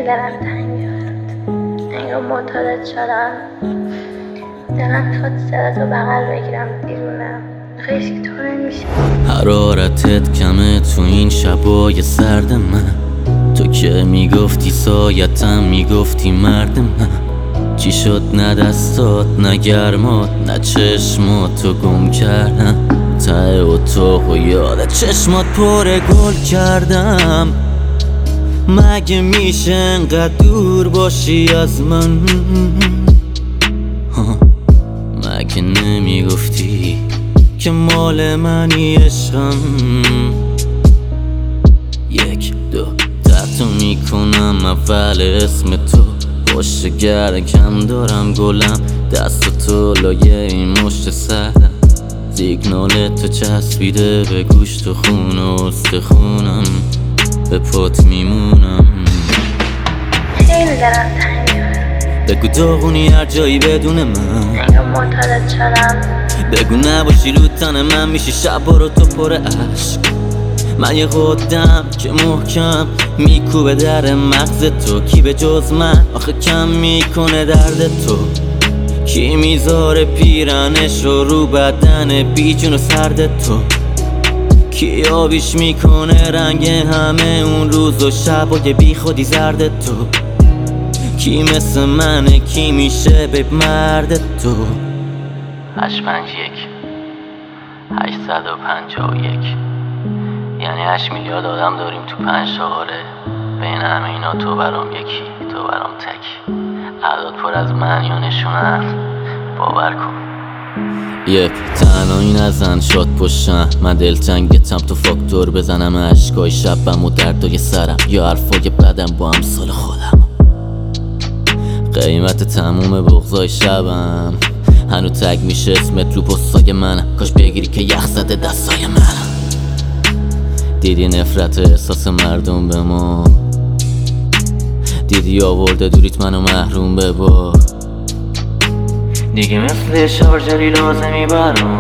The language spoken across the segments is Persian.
دلم تنگ میاد، انگار معتادت شدم. دلم میخواد صداتو بغل بگیرم دیوونم، خیلی تو نمیشه. حرارتت کمه تو این شبای سرد من، تو که میگفتی سایتم میگفتی مرد من. چی شد نه دستات نه گرمات نه چشماتو گم کردم، ته اتاق و یاد چشمات پر گل کردم. مگه میشه انقدر دور باشی از من؟ مگه نمیگفتی که مال منی عشقم؟ یک دو تتو میکنم اول اسم تو، پشت گرگم دارم گلم، دست تو لایه این مشت سردم. سیگنال تو چسبیده به گوشت و خون و استخونم، به پات میمونم. خیلی دلم تنگ میاد، بگو داغونی هر جایی بدون من، انگار معتادت شدم. بگو نباشی رو تن من میشی شبا رو تو پر عشق. من یه قدم که محکم میکوبه در مغز تو، کی به جز من آخه کم میکنه درد تو؟ کی میذاره پیرنش رو بدن بیجون و سرد تو؟ کی آبیش میکنه رنگ همه اون روز و شبای بی خودی زرد تو؟ کی مثل منه کی میشه به مرد تو؟ 851 851 یعنی 8 میلیارد آدم داریم تو 5 شماره، بین همه اینا تو برام یکی، تو برام تک. اعداد پر از معنی و نشونن، باور کن. تنهایی نزن شاد پشتم، من دلتنگتم تو فاکتور بزنم عشقای شبم و دردای سرم، یا حرفای بدم با امثال خودم. قیمت تموم بغضای شبم هنو تگ میشه اسمت رو پستای منم، کاش بگیری که یخ زده دستای منم. دیدی نفرت احساس مردم به ما، دیدی آورده دوریت منو محروم ببار. دیگه مثل شارژری لازمی برام،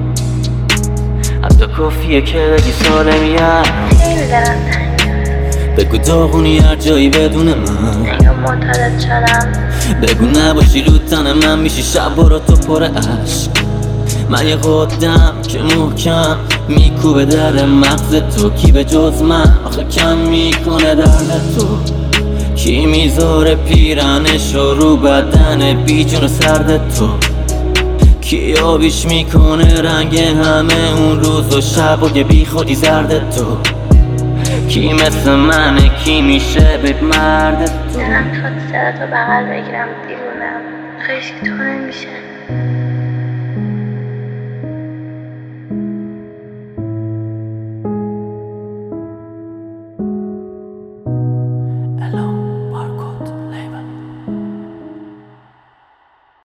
حتی کافیه که بگی سالمی هرم. خیلی دلم تنگ میاد، بگو داغونی هر جایی بدون من، انگار معتادت شدم. بگو نباشی رو تن من میشی شب رو تو پر عشق. من یه قدم که محکم میکوبه در مغز تو، کی به جز من آخه کم میکنه درد تو؟ کی میذاره پیرنش رو بدن بیجون و سرد تو؟ کی آبیش میکنه رنگ همه اون روز و شبای بی خودی زرد تو؟ کی مثل منه کی میشه به مرد تو؟ دلم میخواد صداتو بغل بگیرم دیوونم، خیلی تو نمیشه.